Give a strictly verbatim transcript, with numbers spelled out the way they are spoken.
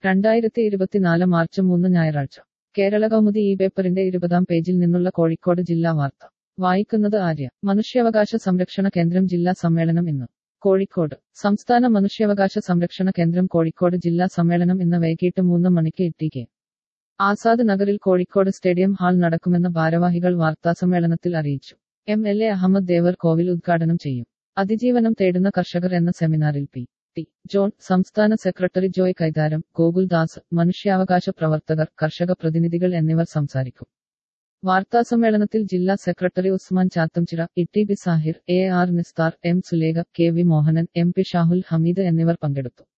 രണ്ടായിരത്തി ഇരുപത്തിനാല് മാർച്ച് മൂന്ന് ഞായറാഴ്ച കേരള കൗമുദി ഈ പേപ്പറിന്റെ ഇരുപതാം പേജിൽ നിന്നുള്ള കോഴിക്കോട് ജില്ലാ വാർത്ത വായിക്കുന്നത് ആര്യ. മനുഷ്യാവകാശ സംരക്ഷണ കേന്ദ്രം ജില്ലാ സമ്മേളനം ഇന്ന് കോഴിക്കോട്. സംസ്ഥാന മനുഷ്യാവകാശ സംരക്ഷണ കേന്ദ്രം കോഴിക്കോട് ജില്ലാ സമ്മേളനം ഇന്ന് വൈകിട്ട് മൂന്ന് മണിക്ക് ടി കെ ആസാദ് നഗറിൽ കോഴിക്കോട് സ്റ്റേഡിയം ഹാൾ നടക്കുമെന്ന് ഭാരവാഹികൾ വാർത്താസമ്മേളനത്തിൽ അറിയിച്ചു. M L A Ahamed Devarkovil ഉദ്ഘാടനം ചെയ്യും. അതിജീവനം തേടുന്ന കർഷകർ എന്ന സെമിനാറിൽ പി ടി ജോൺ, സംസ്ഥാന സെക്രട്ടറി ജോയ് കൈതാരം, ഗോകുൽദാസ്, മനുഷ്യാവകാശ പ്രവർത്തകർ, കർഷക പ്രതിനിധികൾ എന്നിവർ സംസാരിക്കും. വാർത്താസമ്മേളനത്തിൽ ജില്ലാ secretary Usman Chathamchira, E T B Sahir, A R Nisthar, M Sulekha, K V Mohanan, M P Shahul Hameed എന്നിവർ പങ്കെടുത്തു.